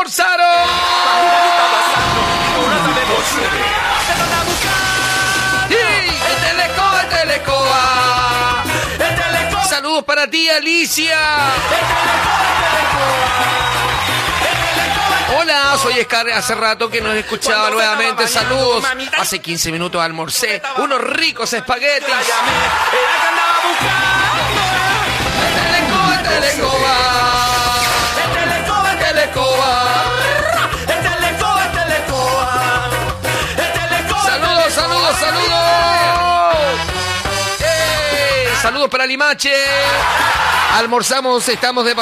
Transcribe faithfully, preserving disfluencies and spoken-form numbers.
almorzaron. Sí, el teleco, el telecoa. Saludos para ti, Alicia. Hola, soy Scar. Hace rato que nos escuchaba nuevamente. Saludos. Hace quince minutos almorcé unos ricos espaguetis. Telecoa, telecoa. Telecoa. Saludos, saludos, saludos. ¡Ey! Saludos para Limache. Almorzamos, estamos de